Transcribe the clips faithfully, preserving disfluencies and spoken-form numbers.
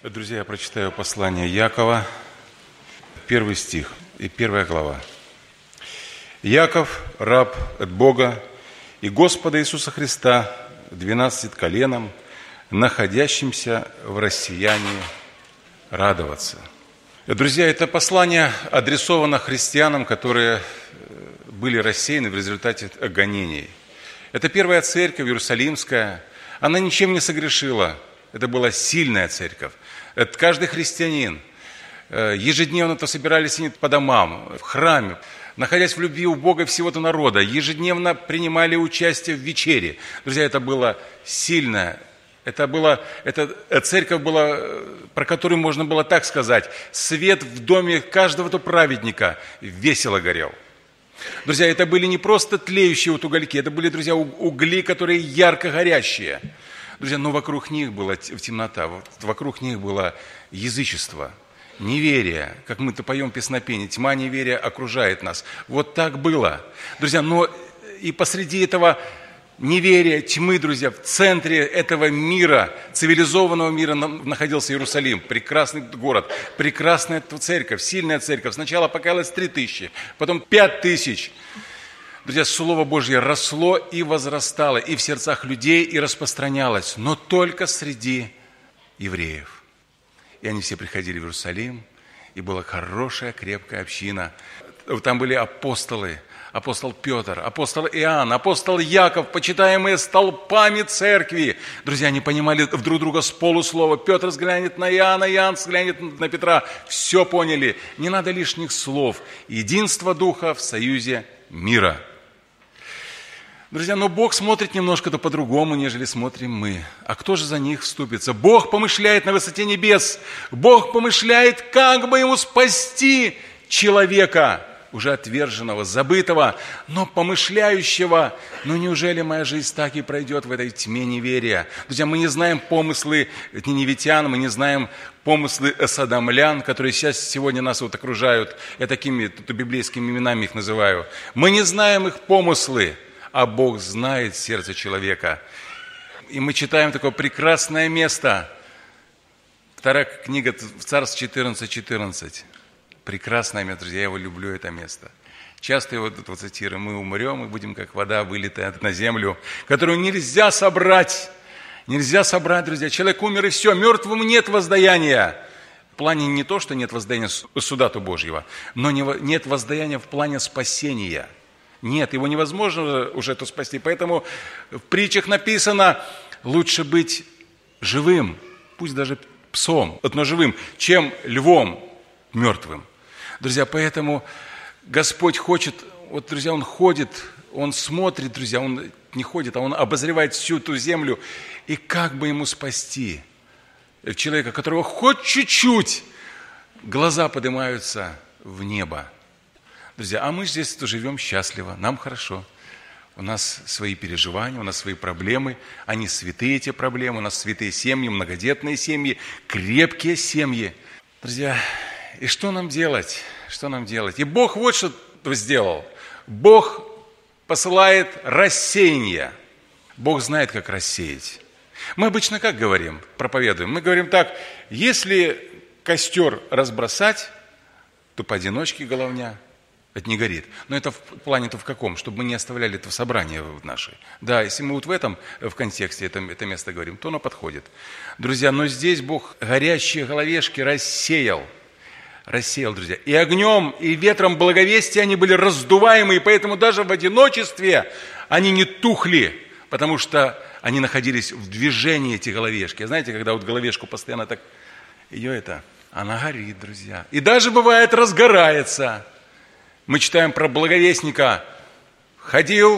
Друзья, я прочитаю послание Якова, первый стих и первая глава. «Яков, раб от Бога и Господа Иисуса Христа, двенадцати коленам, находящимся в рассеянии, радоваться». Друзья, это послание адресовано христианам, которые были рассеяны в результате гонений. Это первая церковь Иерусалимская, она ничем не согрешила. Это была сильная церковь. Это каждый христианин ежедневно-то собирались они по домам, в храме, находясь в любви у Бога и всего-то народа, ежедневно принимали участие в вечере. Друзья, это было сильное, это была, это церковь была, про которую можно было так сказать, свет в доме каждого-то праведника весело горел. Друзья, это были не просто тлеющие вот угольки, это были, друзья, угли, которые ярко горящие. Друзья, но вокруг них была темнота, вокруг них было язычество, неверие, как мы-то поем песнопение, тьма неверия окружает нас. Вот так было. Друзья, но и посреди этого неверия, тьмы, друзья, в центре этого мира, цивилизованного мира находился Иерусалим, прекрасный город, прекрасная церковь, сильная церковь. Сначала покаялось три тысячи, потом пять тысяч. Друзья, Слово Божье росло и возрастало и в сердцах людей, и распространялось, но только среди евреев. И они все приходили в Иерусалим, и была хорошая, крепкая община. Там были апостолы, апостол Петр, апостол Иоанн, апостол Яков, почитаемые столпами церкви. Друзья, они понимали друг друга с полуслова. Петр взглянет на Иоанна, Иоанн взглянет на Петра. Все поняли. Не надо лишних слов. Единство Духа в союзе мира. Друзья, но Бог смотрит немножко-то по-другому, нежели смотрим мы. А кто же за них вступится? Бог помышляет на высоте небес. Бог помышляет, как бы ему спасти человека, уже отверженного, забытого, но помышляющего. Ну неужели моя жизнь так и пройдет в этой тьме неверия? Друзья, мы не знаем помыслы ниневитян, мы не знаем помыслы содомлян, которые сейчас, сегодня нас вот окружают. Я такими тут, библейскими именами их называю. Мы не знаем их помыслы, а Бог знает сердце человека. И мы читаем такое прекрасное место. Вторая книга Царств четырнадцать четырнадцать. Прекрасное место, друзья, я его люблю, это место. Часто его тут вот цитирую. Мы умрем и будем, как вода, вылитая на землю, которую нельзя собрать. Нельзя собрать, друзья. Человек умер, и все. Мертвому нет воздаяния. В плане не то, что нет воздаяния суда-то Божьего, но нет воздаяния в плане спасения. Нет, его невозможно уже это спасти. Поэтому в притчах написано, лучше быть живым, пусть даже псом, но живым, чем львом мертвым. Друзья, поэтому Господь хочет, вот, друзья, Он ходит, Он смотрит, друзья, Он не ходит, а Он обозревает всю ту землю. И как бы ему спасти человека, которого хоть чуть-чуть глаза поднимаются в небо. Друзья, а мы здесь живем счастливо, нам хорошо. У нас свои переживания, у нас свои проблемы. Они святые, эти проблемы. У нас святые семьи, многодетные семьи, крепкие семьи. Друзья, и что нам делать? Что нам делать? И Бог вот что сделал. Бог посылает рассеяние. Бог знает, как рассеять. Мы обычно как говорим, проповедуем? Мы говорим так, если костер разбросать, то поодиночке головня. Это не горит. Но это в плане-то в каком? Чтобы мы не оставляли это в собрании нашей. Да, если мы вот в этом, в контексте это, это место говорим, то оно подходит. Друзья, но здесь Бог горящие головешки рассеял. Рассеял, друзья. И огнем, и ветром благовестия они были раздуваемы, и поэтому даже в одиночестве они не тухли, потому что они находились в движении, эти головешки. Знаете, когда вот головешку постоянно так, ее это, она горит, друзья. И даже бывает разгорается. Мы читаем про благовестника. Ходил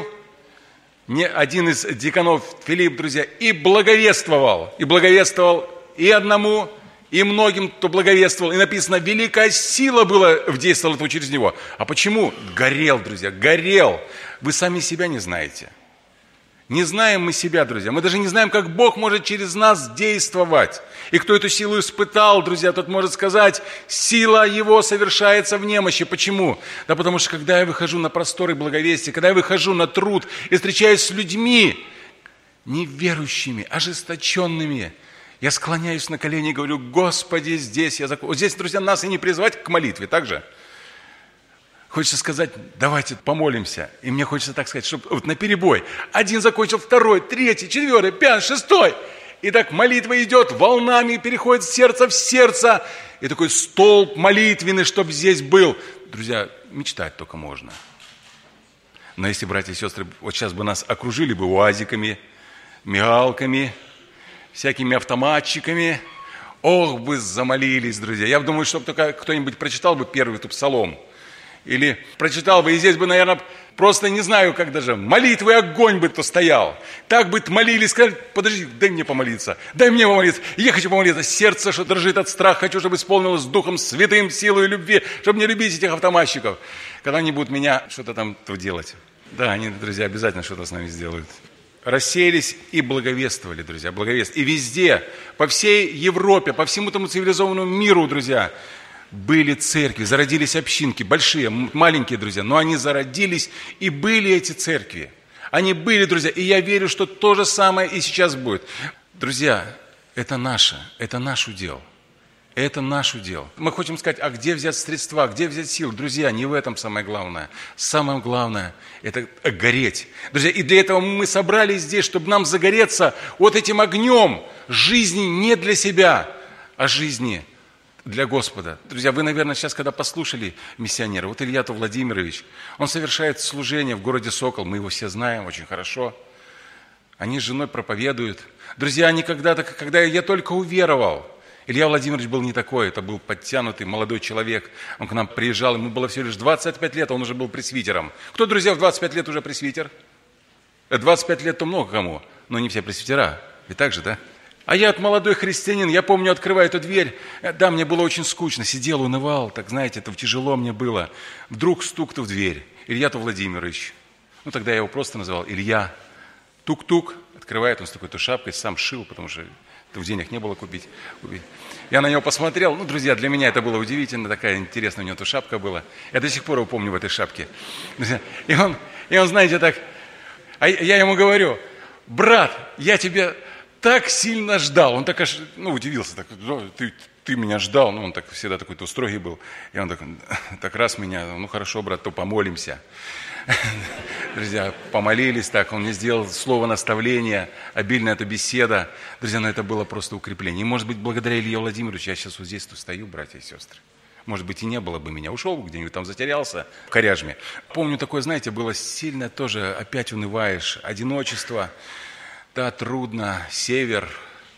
не один из дьяконов, Филипп, друзья, и благовествовал. И благовествовал и одному, и многим, кто благовествовал. И написано, великая сила была, действовала через него. А почему? Горел, друзья, горел. Вы сами себя не знаете. Не знаем мы себя, друзья. Мы даже не знаем, как Бог может через нас действовать. И кто эту силу испытал, друзья, тот может сказать, сила Его совершается в немощи. Почему? Да потому что, когда я выхожу на просторы благовестия, когда я выхожу на труд и встречаюсь с людьми неверующими, ожесточенными, Я склоняюсь на колени и говорю: Господи, здесь я закончил. Вот здесь, друзья, нас и не призвать к молитве, так же? Хочется сказать: давайте помолимся. И мне хочется так сказать, чтобы вот наперебой. Один закончил, второй, третий, четвертый, пятый, шестой. И так молитва идет, волнами переходит с сердца в сердце. И такой столб молитвенный, чтобы здесь был. Друзья, мечтать только можно. Но если, братья и сестры, вот сейчас бы нас окружили бы уазиками, мигалками, всякими автоматчиками, ох, бы замолились, друзья. Я думаю, чтобы только кто-нибудь прочитал бы первый тут псалом. Или прочитал бы, и здесь бы, наверное, просто не знаю, как даже, молитвы огонь бы то стоял. Так бы молились, сказали: подожди, дай мне помолиться, дай мне помолиться. И я хочу помолиться. Сердце, что дрожит от страха, хочу, чтобы исполнилось Духом Святым, силой и любви, чтобы не любить этих автоматчиков, когда они будут меня что-то там делать. Да, они, друзья, обязательно что-то с нами сделают. Рассеялись и благовествовали, друзья, благовествовали. И везде, по всей Европе, по всему тому цивилизованному миру, друзья, были церкви, зародились общинки, большие, маленькие, друзья, но они зародились, и были эти церкви. Они были, друзья, и я верю, что то же самое и сейчас будет. Друзья, это наше, это наш удел. Это наш удел. Мы хотим сказать: а где взять средства, где взять сил? Друзья, не в этом самое главное. Самое главное – это гореть. Друзья, и для этого мы собрались здесь, чтобы нам загореться вот этим огнем жизни не для себя, а жизни для Господа. Друзья, вы, наверное, сейчас, когда послушали миссионера, вот Илья Владимирович, он совершает служение в городе Сокол, мы его все знаем очень хорошо. Они с женой проповедуют. Друзья, они когда-то, когда я только уверовал, Илья Владимирович был не такой, это был подтянутый молодой человек. Он к нам приезжал, ему было всего лишь двадцать пять лет, а он уже был пресвитером. Кто, друзья, в двадцать пять лет уже пресвитер? двадцать пять лет то много кому, но не все пресвитера. Ведь так же, да? А я молодой христианин, я помню, открываю эту дверь, да, мне было очень скучно, сидел, унывал, так, знаете, это тяжело мне было. Вдруг стук-то в дверь, Илья-то Владимирович. Ну, тогда я его просто называл Илья. Тук-тук, открывает он с такой-то шапкой, сам шил, потому что в денег не было купить. купить. Я на него посмотрел, ну, друзья, для меня это было удивительно, такая интересная у него эта шапка была. Я до сих пор его помню в этой шапке. И он, и он, знаете, так, а я ему говорю: брат, я тебя так сильно ждал. Он так аж, ну, удивился, так, ты, ты меня ждал, ну, он так всегда такой-то строгий был. И он так, так раз меня, ну, хорошо, брат, то помолимся. Друзья, помолились так, он мне сделал слово наставления, обильная эта беседа. Друзья, ну это было просто укрепление. И, может быть, благодаря Илье Владимировичу я сейчас вот здесь тут стою, братья и сестры. Может быть, и не было бы меня. Ушел бы где-нибудь там, затерялся в Коряжме. Помню, такое, знаете, было сильно тоже, опять унываешь, одиночество. Да, трудно, север,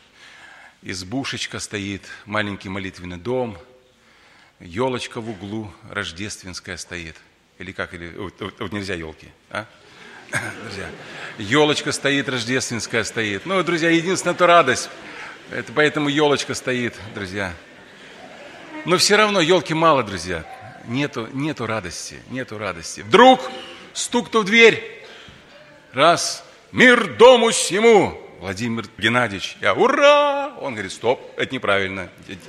избушечка стоит, маленький молитвенный дом, елочка в углу рождественская стоит. Или как, или вот, вот, вот нельзя елки, а? Друзья, елочка стоит, рождественская стоит. Ну, друзья, единственная то радость. Это поэтому елочка стоит, друзья. Но все равно елки мало, друзья. Нету, нету радости, нету радости. Вдруг стук-то в дверь. Раз, мир дому сему. Владимир Геннадьевич. Я, ура! Он говорит: стоп, это неправильно.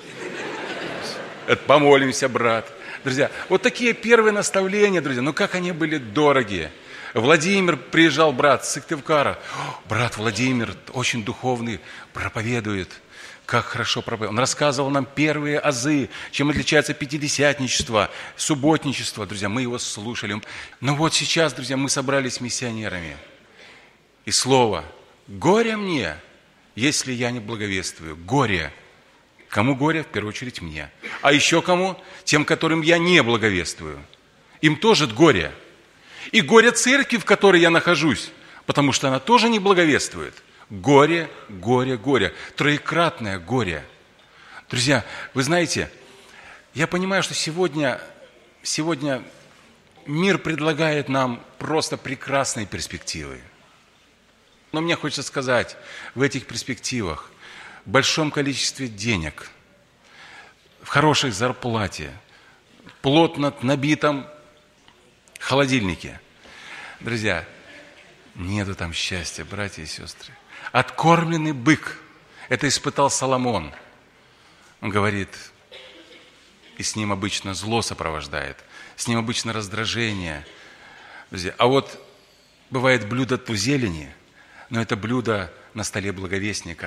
Это помолимся, брат. Друзья, вот такие первые наставления, друзья, ну как они были дорогие. Владимир приезжал, брат, с Сыктывкара. Брат Владимир, очень духовный, проповедует. Как хорошо проповедует. Он рассказывал нам первые азы, чем отличается пятидесятничество, субботничество. Друзья, мы его слушали. Но вот сейчас, друзья, мы собрались миссионерами. И слово: горе мне, если я не благовествую. Горе. Кому горе? В первую очередь мне. А еще кому? Тем, которым я не благовествую. Им тоже горе. И горе церкви, в которой я нахожусь, потому что она тоже не благовествует. Горе, горе, горе. Троекратное горе. Друзья, вы знаете, я понимаю, что сегодня, сегодня мир предлагает нам просто прекрасные перспективы. Но мне хочется сказать, в этих перспективах, в большом количестве денег, в хорошей зарплате, плотно набитом холодильнике. Друзья, нету там счастья, братья и сестры. Откормленный бык, это испытал Соломон. Он говорит, и с ним обычно зло сопровождает, с ним обычно раздражение. Друзья, а вот бывает блюдо ту зелени, но это блюдо на столе благовестника,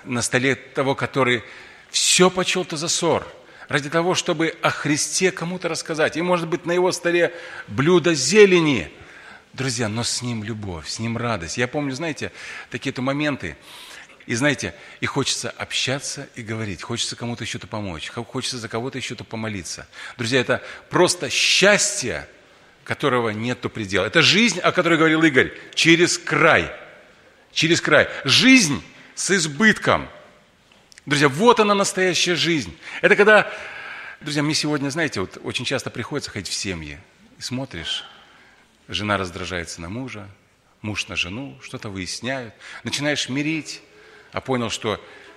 на столе того, который все почел-то за ссор, ради того, чтобы о Христе кому-то рассказать. И, может быть, на его столе блюдо зелени. Друзья, но с ним любовь, с ним радость. Я помню, знаете, такие-то моменты. И знаете, и хочется общаться и говорить. Хочется кому-то еще-то помочь. Хочется за кого-то еще-то помолиться. Друзья, это просто счастье, которого нету предела. Это жизнь, о которой говорил Игорь, через край. Через край. Жизнь с избытком. Друзья, вот она настоящая жизнь. Это когда, друзья, мне сегодня, знаете, вот очень часто приходится ходить в семьи. И смотришь, жена раздражается на мужа, муж на жену, что-то выясняют. Начинаешь мирить, а понял, что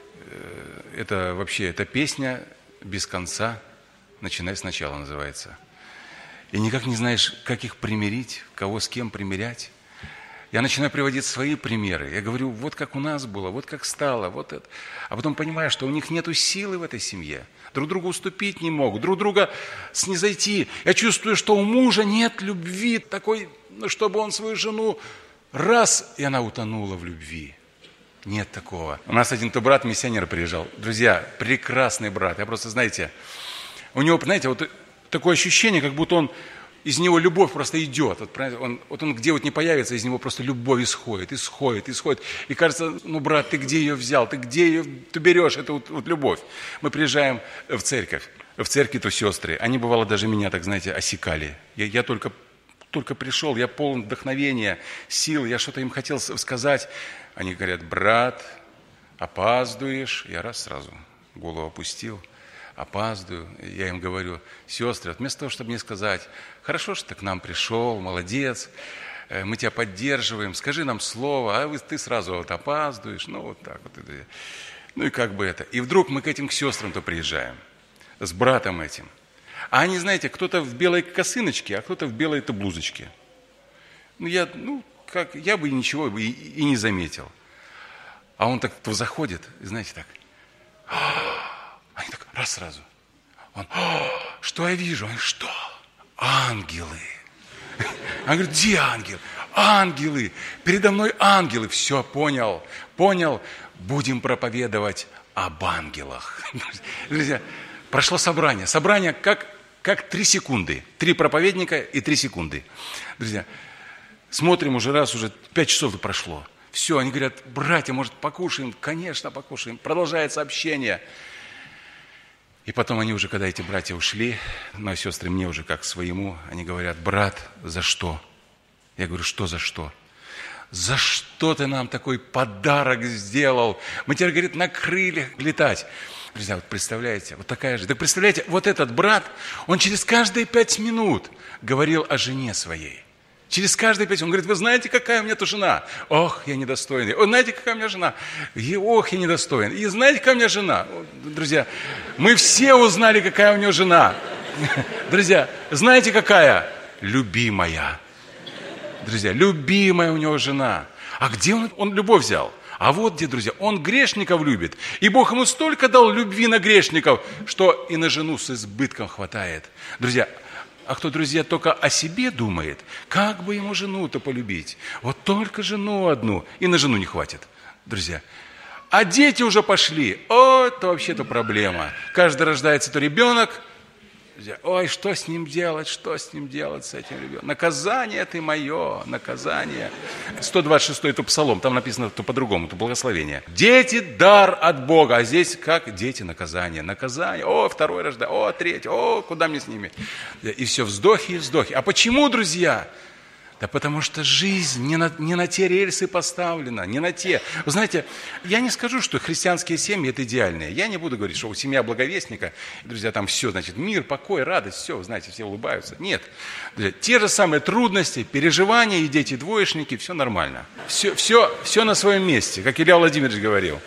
э, это вообще, эта песня без конца, начинай сначала называется. И никак не знаешь, как их примирить, кого с кем примирять. Я начинаю приводить свои примеры. Я говорю, вот как у нас было, вот как стало, вот это. А потом понимаю, что у них нету силы в этой семье. Друг другу уступить не могут, друг друга снизойти. Я чувствую, что у мужа нет любви такой, ну, чтобы он свою жену раз, и она утонула в любви. Нет такого. У нас один-то брат-миссионер приезжал. Друзья, прекрасный брат. Я просто, знаете, у него, знаете, вот такое ощущение, как будто он, из него любовь просто идет. Вот он, вот он где вот не появится, из него просто любовь исходит, исходит, исходит. И кажется, ну, брат, ты где ее взял? Ты где ее ты берешь? Это вот, вот любовь. Мы приезжаем в церковь. В церкви-то сестры. Они, бывало, даже меня, так знаете, осекали. Я, я только, только пришел, я полон вдохновения, сил, я что-то им хотел сказать. Они говорят, брат, опаздываешь. Я раз сразу голову опустил. Опаздываю, я им говорю, сестры, вот вместо того, чтобы мне сказать, хорошо, что ты к нам пришел, молодец, мы тебя поддерживаем, скажи нам слово, а ты сразу вот опаздываешь, ну вот так вот. Ну и как бы это. И вдруг мы к этим к сестрам-то приезжаем, с братом этим. А они, знаете, кто-то в белой косыночке, а кто-то в белой-то блузочке. Ну я, ну, как, я бы ничего и, и не заметил. А он так заходит, и знаете, так... Они так, раз сразу. Он, что я вижу? Он, что? Ангелы. Он говорит, где ангел? Ангелы. Передо мной ангелы. Все, понял. Понял. Будем проповедовать об ангелах. Друзья, прошло собрание. Собрание как, как три секунды. Три проповедника и три секунды. Друзья, смотрим уже раз, уже пять часов прошло. Все, они говорят, братья, может, покушаем? Конечно, покушаем. Продолжается общение. И потом они уже, когда эти братья ушли, ну, а сестры мне уже как своему, они говорят, брат, за что? Я говорю, что за что? За что ты нам такой подарок сделал? Мы теперь, говорит, на крыльях летать. Друзья, вот представляете, вот такая же. Так представляете, вот этот брат, он через каждые пять минут говорил о жене своей. Через каждые пять, он говорит, вы знаете, какая у меня тут жена? Ох, я недостойный. О, знаете, какая у меня жена? И, ох, я недостоин. И знаете, какая у меня жена? Друзья, мы все узнали, какая у него жена. Друзья, знаете, какая? Любимая. Друзья, любимая у него жена. А где он, он любовь взял? А вот где, друзья, он грешников любит. И Бог ему столько дал любви на грешников, что и на жену с избытком хватает. Друзья, а кто, друзья, только о себе думает, как бы ему жену-то полюбить? Вот только жену одну, и на жену не хватит, друзья. А дети уже пошли. О, это вообще-то проблема. Каждый рождается то ребенок. Ой, что с ним делать, что с ним делать, с этим ребенком? Наказание ты мое, наказание. сто двадцать шестой это псалом, там написано то по-другому, то благословение. Дети – дар от Бога, а здесь как? Дети – наказание, наказание. О, второй рождается, о, третий, о, куда мне с ними? И все, вздохи и вздохи. А почему, друзья? Да потому что жизнь не на, не на те рельсы поставлена, не на те. Вы знаете, я не скажу, что христианские семьи – это идеальные. Я не буду говорить, что семья благовестника, друзья, там все, значит, мир, покой, радость, все, вы знаете, все улыбаются. Нет. Друзья, те же самые трудности, переживания, и дети-двоечники, все нормально. Все, все, все на своем месте, как Илья Владимирович говорил.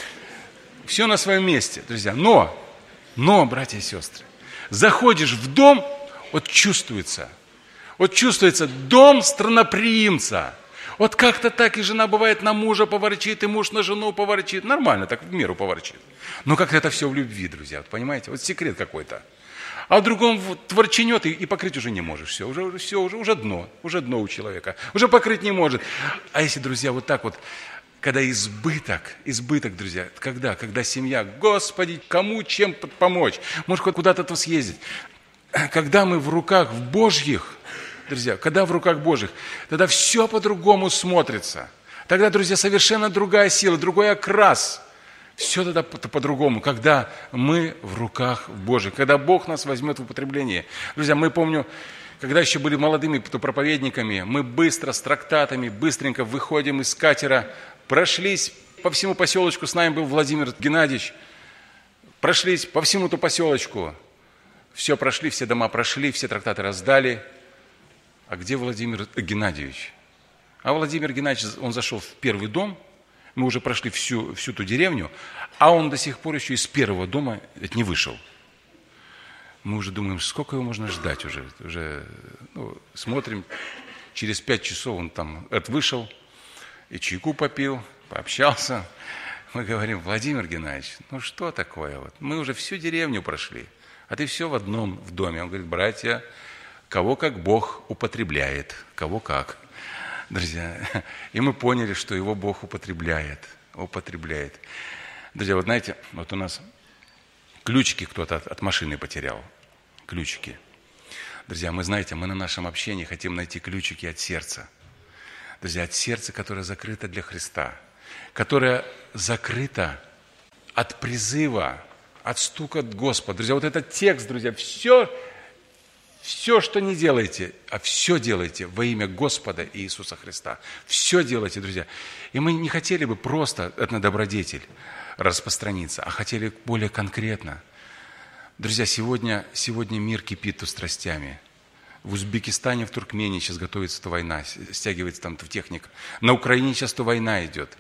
Все на своем месте, друзья. Но, но, братья и сестры, заходишь в дом, вот чувствуется – Вот чувствуется дом странноприимца. Вот как-то так и жена бывает на мужа поворчит, и муж на жену поворчит. Нормально, так в меру поворчит. Но как-то это все в любви, друзья. Вот понимаете? Вот секрет какой-то. А в другом вот, творчинет, и, и покрыть уже не можешь. Все, уже, уже, все уже, уже дно. Уже дно у человека. Уже покрыть не может. А если, друзья, вот так вот Когда избыток, избыток, друзья, когда? Когда семья, Господи, кому чем помочь? Может, куда-то съездить? Когда мы в руках в Божьих, друзья, когда в руках Божьих, тогда все по-другому смотрится. Тогда, друзья, совершенно другая сила, другой окрас. Все тогда по-другому, когда мы в руках Божьих, когда Бог нас возьмет в употребление. Друзья, мы, помню, когда еще были молодыми проповедниками, мы быстро, с трактатами, быстренько выходим из катера, прошлись по всему поселочку, с нами был Владимир Геннадьевич, прошлись по всему эту поселочку, все прошли, все дома прошли, все трактаты раздали. А где Владимир Геннадьевич? А Владимир Геннадьевич, он зашел в первый дом, мы уже прошли всю, всю ту деревню, а он до сих пор еще из первого дома не вышел. Мы уже думаем, сколько его можно ждать уже. уже ну, смотрим, через пять часов он там вышел, и чайку попил, пообщался. Мы говорим, Владимир Геннадьевич, ну что такое? Вот? Мы уже всю деревню прошли, а ты все в одном в доме. Он говорит, братья, кого как Бог употребляет, кого как. Друзья, и мы поняли, что его Бог употребляет, употребляет. Друзья, вот знаете, вот у нас ключики кто-то от, от машины потерял, ключики. Друзья, мы, знаете, мы на нашем общении хотим найти ключики от сердца. Друзья, от сердца, которое закрыто для Христа, которое закрыто от призыва, от стука от Господа. Друзья, вот этот текст, друзья, все... Все, что не делаете, а все делайте во имя Господа Иисуса Христа. Все делайте, друзья. И мы не хотели бы просто на добродетель распространиться, а хотели более конкретно. Друзья, сегодня, сегодня мир кипит страстями. В Узбекистане, в Туркмении сейчас готовится эта война, стягивается там техника. На Украине сейчас эта война идет.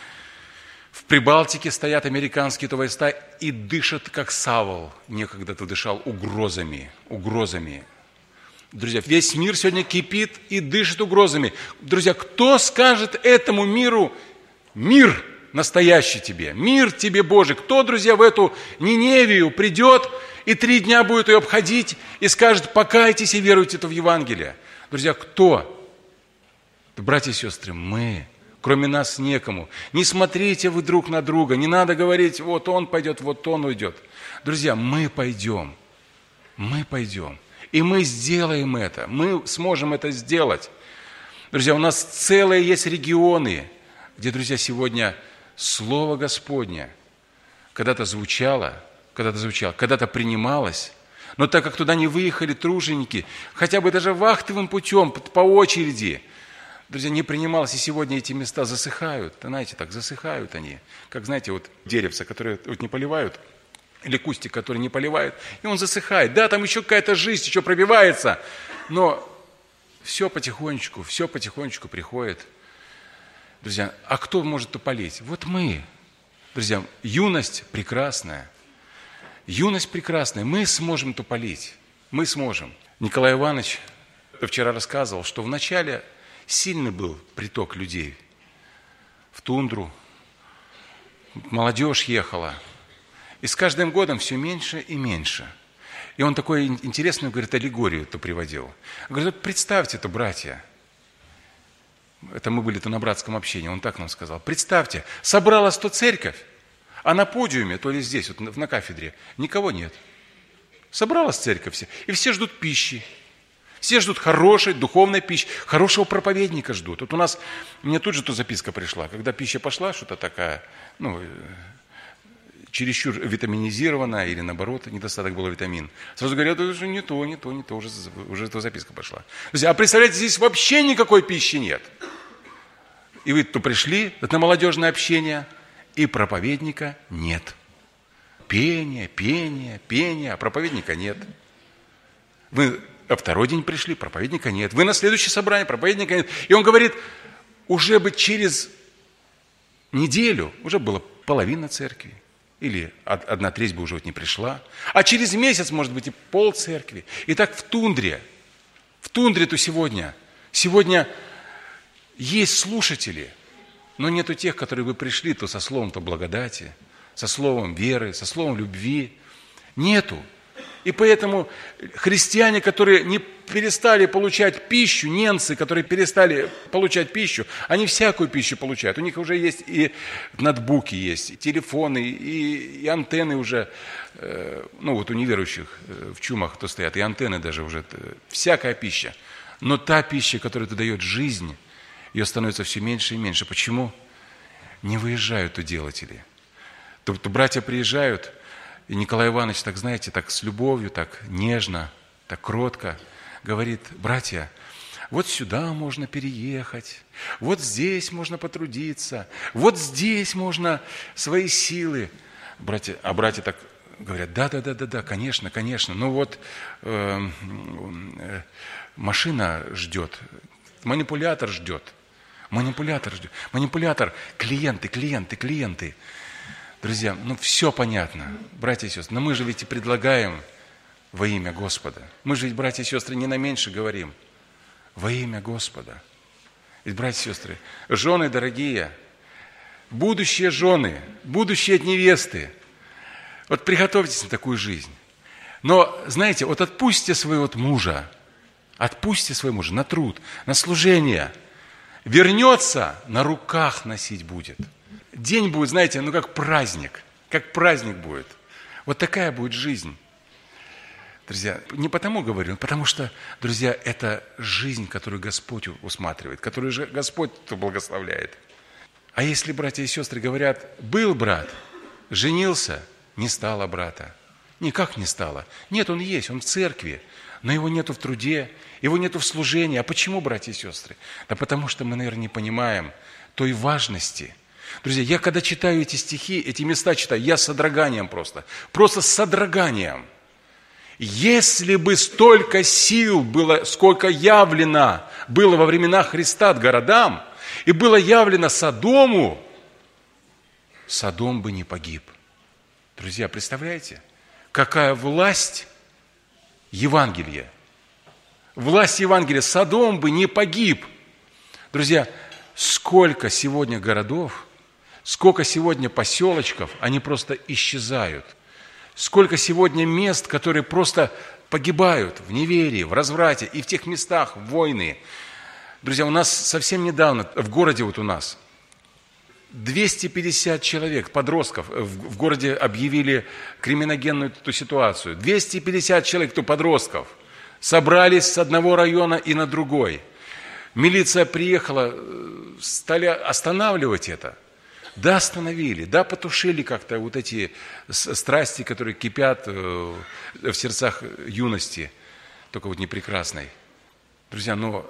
В Прибалтике стоят американские войска и дышат, как Савол некогда-то дышал, угрозами, угрозами. Друзья, весь мир сегодня кипит и дышит угрозами. Друзья, кто скажет этому миру, мир настоящий тебе, мир тебе Божий? Кто, друзья, в эту Ниневию придет и три дня будет ее обходить и скажет, покайтесь и веруйте в Евангелие? Друзья, кто? Братья и сестры, мы. Кроме нас некому. Не смотрите вы друг на друга. Не надо говорить, вот он пойдет, вот он уйдет. Друзья, мы пойдем. Мы пойдем. И мы сделаем это. Мы сможем это сделать. Друзья, у нас целые есть регионы, где, друзья, сегодня Слово Господне когда-то звучало, когда-то звучало, когда-то принималось. Но так как туда не выехали труженики, хотя бы даже вахтовым путем, по очереди, друзья, не принималось, и сегодня эти места засыхают. Знаете, так засыхают они. Как, знаете, вот деревца, которые вот не поливают, или кустик, который не поливают, и он засыхает. Да, там еще какая-то жизнь, еще пробивается, но все потихонечку, все потихонечку приходит. Друзья, а кто может то полить? Вот мы. Друзья, юность прекрасная. Юность прекрасная. Мы сможем то полить. Мы сможем. Николай Иванович вчера рассказывал, что вначале сильный был приток людей в тундру. Молодежь ехала. И с каждым годом все меньше и меньше. И он такой интересную, говорит, аллегорию-то приводил. Говорит, вот представьте-то, братья, это мы были-то на братском общении, он так нам сказал, представьте, собралась то церковь, а на подиуме, то ли здесь, вот на кафедре, никого нет. Собралась церковь все, и все ждут пищи. Все ждут хорошей духовной пищи, хорошего проповедника ждут. Вот у нас, мне тут же то записка пришла, когда пища пошла, что-то такая, ну, чересчур витаминизированная или наоборот, недостаток было витамин. Сразу говорят, это уже не то, не то, не то, уже, уже эта записка пошла. Друзья, а представляете, здесь вообще никакой пищи нет. И вы то пришли на молодежное общение, и проповедника нет. Пение, пение, пение, а проповедника нет. Вы а второй день пришли, проповедника нет. Вы на следующее собрание, проповедника нет. И он говорит, уже бы через неделю уже была половина церкви. Или одна треть бы уже вот не пришла. А через месяц, может быть, и пол церкви. И так в тундре. В тундре-то сегодня. Сегодня есть слушатели, но нету тех, которые бы пришли то со словом-то благодати, со словом веры, со словом любви. Нету. И поэтому христиане, которые не перестали получать пищу, немцы, которые перестали получать пищу, они всякую пищу получают. У них уже есть и ноутбуки есть, и телефоны, и, и антенны уже, э, ну вот у неверующих э, в чумах, кто стоят, и антенны даже уже, э, всякая пища. Но та пища, которая дает жизнь, ее становится все меньше и меньше. Почему? Не выезжают уделатели. То, то братья приезжают, и Николай Иванович, так знаете, так с любовью, так нежно, так кротко говорит: братья, вот сюда можно переехать, вот здесь можно потрудиться, вот здесь можно свои силы. Братья, а братья так говорят: да, да, да, да, да, конечно, конечно. Ну вот э, э, машина ждет, манипулятор ждет, манипулятор ждет, манипулятор, клиенты, клиенты, клиенты. Друзья, ну все понятно, братья и сестры, но мы же ведь и предлагаем во имя Господа. Мы же ведь, братья и сестры, не на меньше говорим. Во имя Господа. Ведь, братья и сестры, жены дорогие, будущие жены, будущие невесты, вот приготовьтесь на такую жизнь. Но, знаете, вот отпустите своего вот мужа, отпустите своего мужа на труд, на служение. Вернется, на руках носить будет. День будет, знаете, ну как праздник, как праздник будет. Вот такая будет жизнь. Друзья, не потому говорю, потому что, друзья, это жизнь, которую Господь усматривает, которую же Господь благословляет. А если братья и сестры говорят: был брат, женился, не стало брата. Никак не стало. Нет, он есть, он в церкви, но его нету в труде, его нету в служении. А почему, братья и сестры? Да потому что мы, наверное, не понимаем той важности. Друзья, я когда читаю эти стихи, эти места читаю, я с содроганием просто, просто с содроганием. Если бы столько сил было, сколько явлено было во времена Христа от городам, и было явлено Содому, Содом бы не погиб. Друзья, представляете, какая власть Евангелия? Власть Евангелия, Содом бы не погиб. Друзья, сколько сегодня городов, сколько сегодня поселочков, они просто исчезают. Сколько сегодня мест, которые просто погибают в неверии, в разврате, и в тех местах войны. Друзья, у нас совсем недавно, в городе вот у нас, двести пятьдесят человек, подростков, в городе объявили криминогенную эту ситуацию. двести пятьдесят человек, кто подростков, собрались с одного района и на другой. Милиция приехала, стали останавливать это. Да, остановили, да, потушили как-то вот эти страсти, которые кипят в сердцах юности, только вот не прекрасной. Друзья, но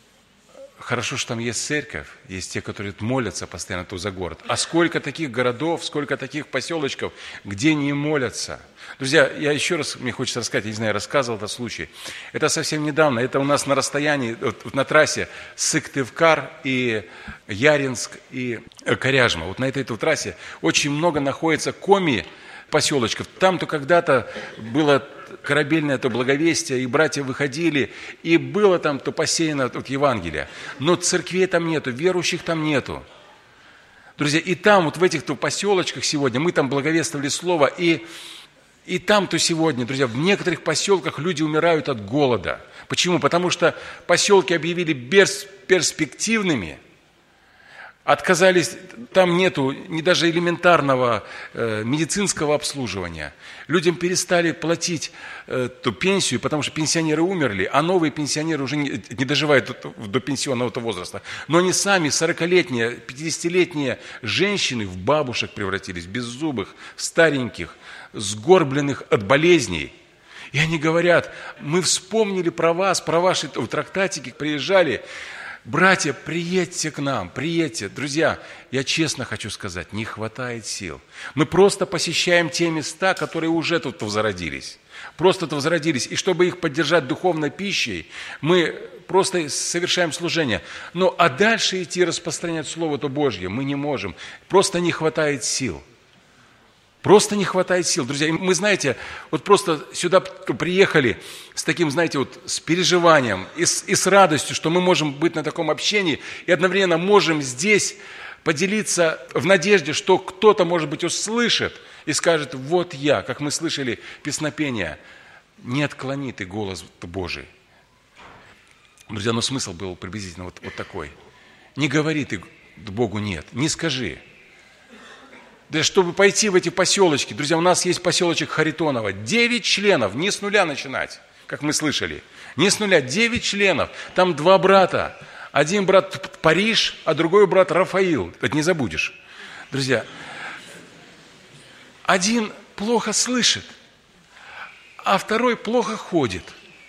хорошо, что там есть церковь, есть те, которые молятся постоянно тут за город. А сколько таких городов, сколько таких поселочков, где не молятся. Друзья, я еще раз, мне хочется рассказать, я не знаю, я рассказывал этот случай. Это совсем недавно, это у нас на расстоянии, вот, на трассе Сыктывкар и Яринск и Коряжма. Вот на этой, этой трассе очень много находится коми поселочков. Там-то когда-то было корабельное то благовестие, и братья выходили, и было там то посеяно тут Евангелие. Но церквей там нету, верующих там нету. Друзья, и там, вот в этих-то поселочках сегодня, мы там благовествовали слово, и, и там-то сегодня, друзья, в некоторых поселках люди умирают от голода. Почему? Потому что поселки объявили бесперспективными, отказались, там нету ни даже элементарного э, медицинского обслуживания. Людям перестали платить э, ту пенсию, потому что пенсионеры умерли, а новые пенсионеры уже не, не доживают до, до пенсионного возраста. Но они сами, сорокалетние, пятидесятилетние женщины, в бабушек превратились, беззубых, стареньких, сгорбленных от болезней. И они говорят: мы вспомнили про вас, про ваши трактатики, приезжали. Братья, приедьте к нам, приедьте. Друзья, я честно хочу сказать, не хватает сил. Мы просто посещаем те места, которые уже тут возродились. Просто тут возродились. И чтобы их поддержать духовной пищей, мы просто совершаем служение. Но а дальше идти распространять Слово-то Божье мы не можем. Просто не хватает сил. Просто не хватает сил. Друзья, мы, знаете, вот просто сюда приехали с таким, знаете, вот с переживанием и с, и с радостью, что мы можем быть на таком общении и одновременно можем здесь поделиться в надежде, что кто-то, может быть, услышит и скажет: вот я, как мы слышали песнопение, не отклони ты голос Божий. Друзья, но смысл был приблизительно вот, вот такой. Не говори ты Богу нет, не скажи. Да чтобы пойти в эти поселочки, друзья, у нас есть поселочек Харитоново, девять членов, не с нуля начинать, как мы слышали. Не с нуля, девять членов, там два брата. Один брат Париж, а другой брат Рафаил. Это не забудешь. Друзья, один плохо слышит, а второй плохо ходит.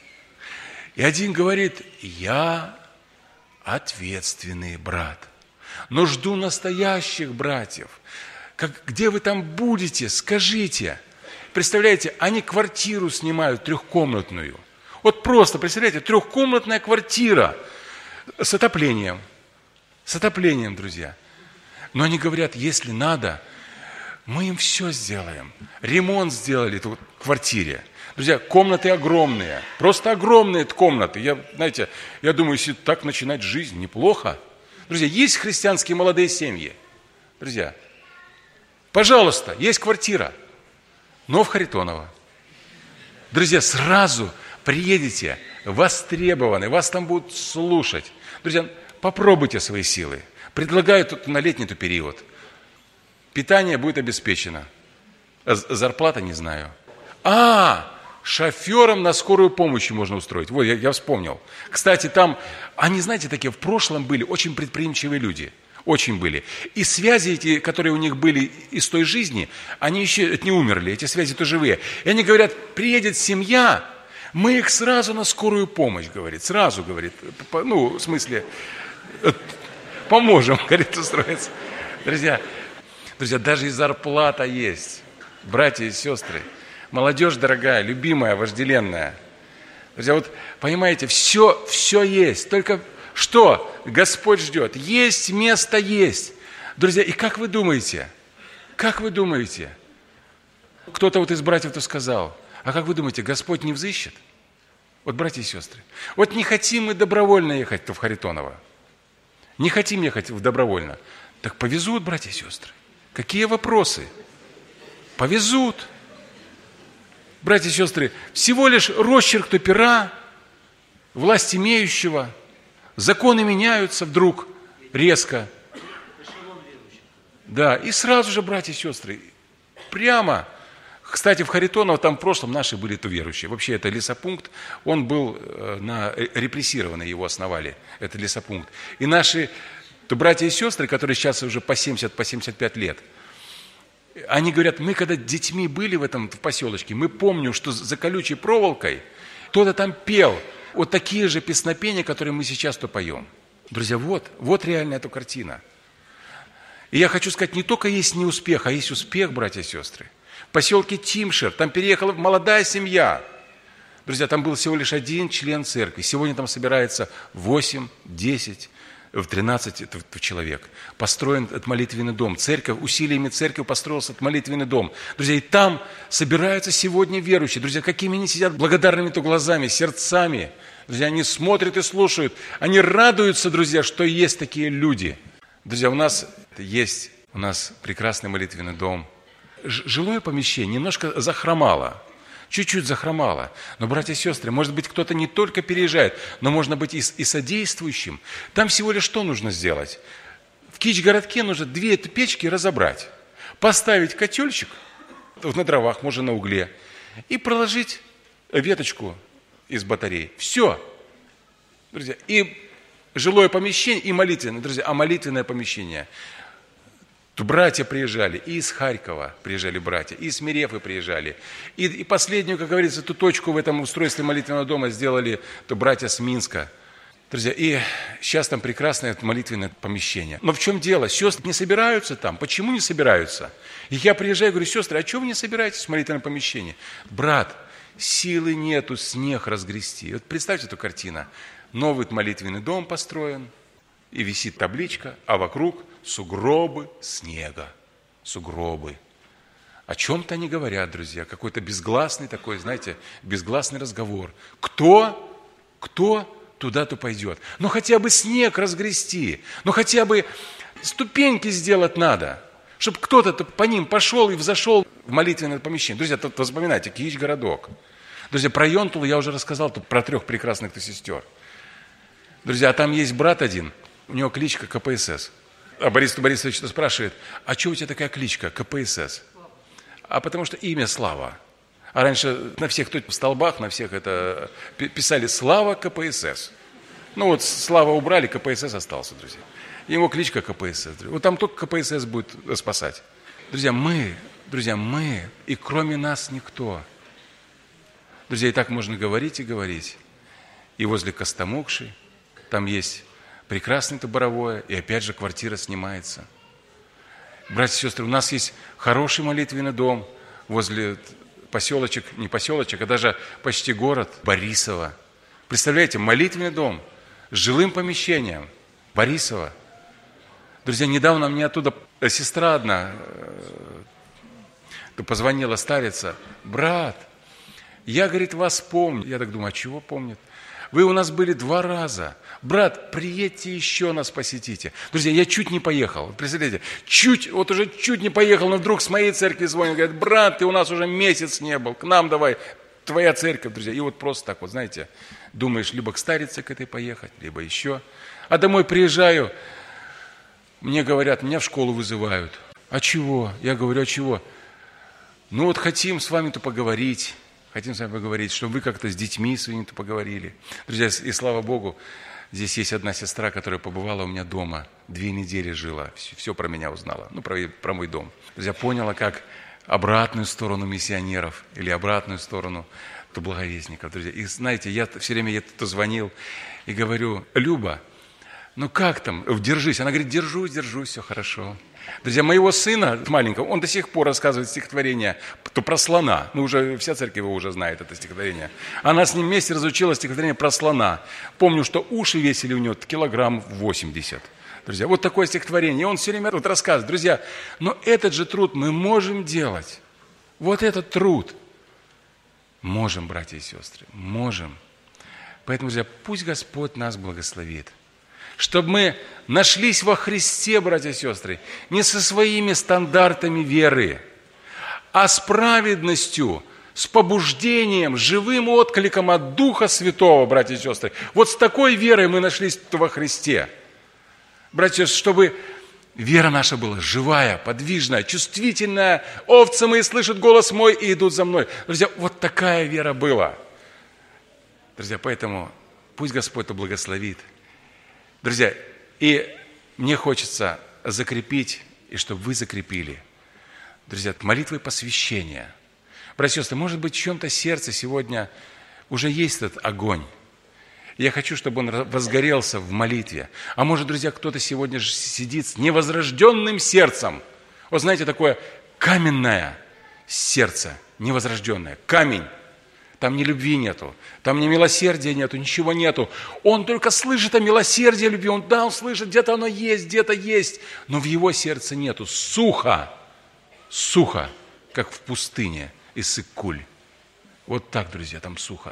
И один говорит, я ответственный брат, но жду настоящих братьев. Как, где вы там будете, скажите. Представляете, они квартиру снимают трехкомнатную. Вот просто, представляете, трехкомнатная квартира с отоплением. С отоплением, друзья. Но они говорят, если надо, мы им все сделаем. Ремонт сделали тут в квартире. Друзья, комнаты огромные, просто огромные комнаты. Я, знаете, я думаю, если так начинать жизнь, неплохо. Друзья, есть христианские молодые семьи. Друзья, пожалуйста, есть квартира, но в Харитоново. Друзья, сразу приедете, востребованы, вас там будут слушать. Друзья, попробуйте свои силы. Предлагаю тут на летний период. Питание будет обеспечено. Зарплата не знаю. А, шофером на скорую помощь можно устроить. Вот, я, я вспомнил. Кстати, там, они, знаете, такие в прошлом были очень предприимчивые люди. Очень были. И связи эти, которые у них были из той жизни, они еще не умерли, эти связи-то живые. И они говорят, приедет семья, мы их сразу на скорую помощь, говорит, сразу, говорит, ну, в смысле, поможем, говорит, устроиться. Друзья, друзья, даже и зарплата есть, братья и сестры. Молодежь дорогая, любимая, вожделенная. Друзья, вот понимаете, все, все есть. Только что Господь ждет? Есть место, есть. Друзья, и как вы думаете? Как вы думаете? Кто-то вот из братьев-то сказал, а как вы думаете, Господь не взыщет? Вот, братья и сестры, вот не хотим мы добровольно ехать-то в Харитоново. Не хотим ехать в добровольно. Так повезут, братья и сестры. Какие вопросы? Повезут. Братья и сестры, всего лишь росчерк пера, власть имеющего, законы меняются вдруг резко. Да, и сразу же, братья и сестры, прямо. Кстати, в Харитоново там в прошлом наши были то верующие. Вообще это лесопункт, он был на репрессированный, его основали, это лесопункт. И наши то братья и сестры, которые сейчас уже по семьдесят, по семьдесят пять лет, они говорят, мы когда детьми были в этом в поселочке, мы помним, что за колючей проволокой кто-то там пел вот такие же песнопения, которые мы сейчас-то поем. Друзья, вот, вот реальная эта картина. И я хочу сказать, не только есть неуспех, а есть успех, братья и сестры. В поселке Тимшер, там переехала молодая семья. Друзья, там был всего лишь один член церкви. Сегодня там собирается восемь, десять, тринадцать человек. Построен этот молитвенный дом. Церковь, усилиями церкви построился этот молитвенный дом. Друзья, и там собираются сегодня верующие. Друзья, какими они сидят благодарными-то глазами, сердцами. Друзья, они смотрят и слушают. Они радуются, друзья, что есть такие люди. Друзья, у нас есть у нас прекрасный молитвенный дом. Жилое помещение немножко захромало. Чуть-чуть захромало. Но, братья и сестры, может быть, кто-то не только переезжает, но можно быть и, и содействующим. Там всего лишь что нужно сделать? В Кич-городке нужно две эти печки разобрать. Поставить котельчик, на дровах, можно на угле, и проложить веточку из батареи. Все. Друзья, и жилое помещение, и молитвенное. Друзья, а молитвенное помещение – братья приезжали, и из Харькова приезжали братья, и из Мерефы приезжали. И, и последнюю, как говорится, эту точку в этом устройстве молитвенного дома сделали то братья с Минска. Друзья, и сейчас там прекрасное молитвенное помещение. Но в чем дело? Сестры не собираются там. Почему не собираются? И я приезжаю и говорю, сестры, а чего вы не собираетесь в молитвенном помещении? Брат, силы нету снег разгрести. Вот представьте эту картину. Новый молитвенный дом построен, и висит табличка, а вокруг сугробы снега. Сугробы. О чем-то они говорят, друзья. Какой-то безгласный такой, знаете, безгласный разговор. Кто? Кто туда-то пойдет? Ну, хотя бы снег разгрести. Ну, хотя бы ступеньки сделать надо. Чтобы кто-то по ним пошел и взошел в молитвенное помещение. Друзья, тут вспоминайте, Киич-городок. Друзья, про Йонтулу я уже рассказал тут про трех прекрасных сестер. Друзья, а там есть брат один, у него кличка ка пэ эс эс. А Борис Борисович спрашивает, а что у тебя такая кличка ка пэ эс эс? А потому что имя Слава. А раньше на всех тут в столбах, на всех это писали Слава ка пэ эс эс. Ну вот Слава убрали, ка пэ эс эс остался, друзья. Его кличка ка пэ эс эс. Вот там только ка пэ эс эс будет спасать. Друзья, мы, друзья, мы, и кроме нас никто. Друзья, и так можно говорить и говорить. И возле Костомукши, там есть прекрасное-то Боровое, и опять же квартира снимается. Братья и сестры, у нас есть хороший молитвенный дом возле поселочек, не поселочек, а даже почти город Борисово. Представляете, молитвенный дом с жилым помещением Борисово. Друзья, недавно мне оттуда сестра одна э, позвонила, старица. Брат, я, говорит, вас помню. Я так думаю, а чего помнит? Вы у нас были два раза. Брат, приедьте еще нас посетите. Друзья, я чуть не поехал. Представляете, чуть, вот уже чуть не поехал, но вдруг с моей церкви звонят. Говорят, брат, ты у нас уже месяц не был. К нам давай. Твоя церковь, друзья. И вот просто так вот, знаете, думаешь, либо к старице к этой поехать, либо еще. А домой приезжаю, мне говорят, меня в школу вызывают. А чего? Я говорю, а чего? Ну вот хотим с вами-то поговорить. Хотим с вами поговорить, чтобы вы как-то с детьми своими-то поговорили. Друзья, и слава Богу, здесь есть одна сестра, которая побывала у меня дома. Две недели жила, все, все про меня узнала. Ну, про, про мой дом. Друзья, поняла, как обратную сторону миссионеров или обратную сторону благовестников. Друзья, и знаете, я все время ей тут звонил и говорю, Люба, ну как там, держись. Она говорит, держусь, держусь, все хорошо. Друзья, моего сына маленького, он до сих пор рассказывает стихотворение то про слона. Ну, уже вся церковь его уже знает, это стихотворение. Она с ним вместе разучила стихотворение про слона. Помню, что уши весили у него килограмм восемьдесят. Друзья, вот такое стихотворение. И он все время вот рассказывает. Друзья, но этот же труд мы можем делать. Вот этот труд. Можем, братья и сестры, можем. Поэтому, друзья, пусть Господь нас благословит. Чтобы мы нашлись во Христе, братья и сестры, не со своими стандартами веры, а с праведностью, с побуждением, живым откликом от Духа Святого, братья и сестры. Вот с такой верой мы нашлись во Христе. Братья, чтобы вера наша была живая, подвижная, чувствительная. Овцы мои слышат голос мой и идут за мной. Друзья, вот такая вера была. Друзья, поэтому пусть Господь это благословит. Друзья, и мне хочется закрепить, и чтобы вы закрепили, друзья, молитвой посвящения. Братья и сестры, может быть, в чем-то сердце сегодня уже есть этот огонь. Я хочу, чтобы он возгорелся в молитве. А может, друзья, кто-то сегодня же сидит с невозрожденным сердцем. Вот знаете, такое каменное сердце, невозрожденное, камень. Там ни любви нету, там ни милосердия нету, ничего нету. Он только слышит о милосердии, о любви. Он, да, он слышит, где-то оно есть, где-то есть. Но в его сердце нету. Сухо, сухо, как в пустыне Иссык-Куль. Вот так, друзья, там сухо.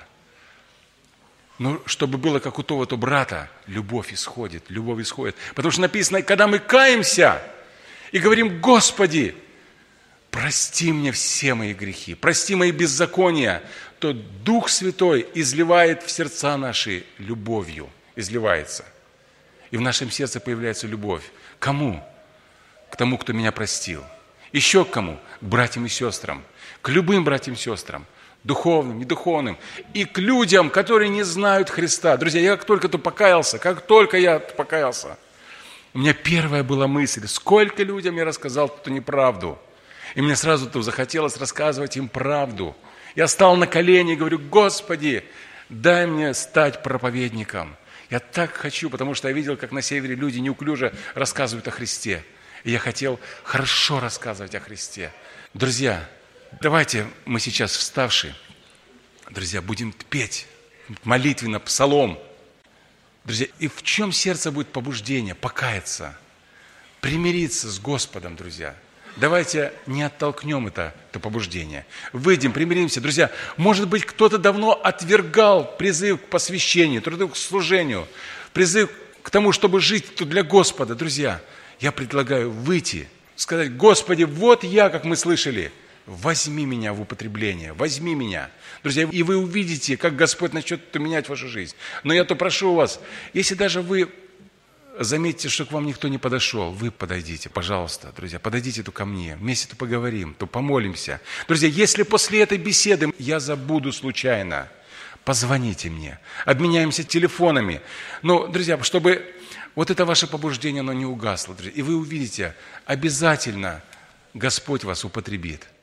Но чтобы было как у того-то брата, любовь исходит, любовь исходит. Потому что написано, когда мы каемся и говорим, Господи, прости мне все мои грехи, прости мои беззакония, то Дух Святой изливает в сердца наши любовью, изливается. И в нашем сердце появляется любовь. Кому? К тому, кто меня простил. Еще к кому? К братьям и сестрам. К любым братьям и сестрам. Духовным, недуховным. И к людям, которые не знают Христа. Друзья, я как только то покаялся, как только я покаялся, у меня первая была мысль, сколько людям я рассказал эту неправду. И мне сразу-то захотелось рассказывать им правду. Я стал на колени и говорю, Господи, дай мне стать проповедником. Я так хочу, потому что я видел, как на севере люди неуклюже рассказывают о Христе. И я хотел хорошо рассказывать о Христе. Друзья, давайте мы сейчас вставшие, друзья, будем петь молитвенно псалом. Друзья, и в чем сердце будет побуждение? Покаяться, примириться с Господом, друзья. Давайте не оттолкнем это, это побуждение. Выйдем, примиримся. Друзья, может быть, кто-то давно отвергал призыв к посвящению, призыв к служению, призыв к тому, чтобы жить тут для Господа. Друзья, я предлагаю выйти, сказать, Господи, вот я, как мы слышали, возьми меня в употребление, возьми меня. Друзья, и вы увидите, как Господь начнет менять вашу жизнь. Но я то прошу вас, если даже вы заметите, что к вам никто не подошел, вы подойдите, пожалуйста, друзья, подойдите то ко мне, вместе то поговорим, то помолимся. Друзья, если после этой беседы я забуду случайно, позвоните мне, обменяемся телефонами. Но, друзья, чтобы вот это ваше побуждение, оно не угасло, друзья, и вы увидите, обязательно Господь вас употребит.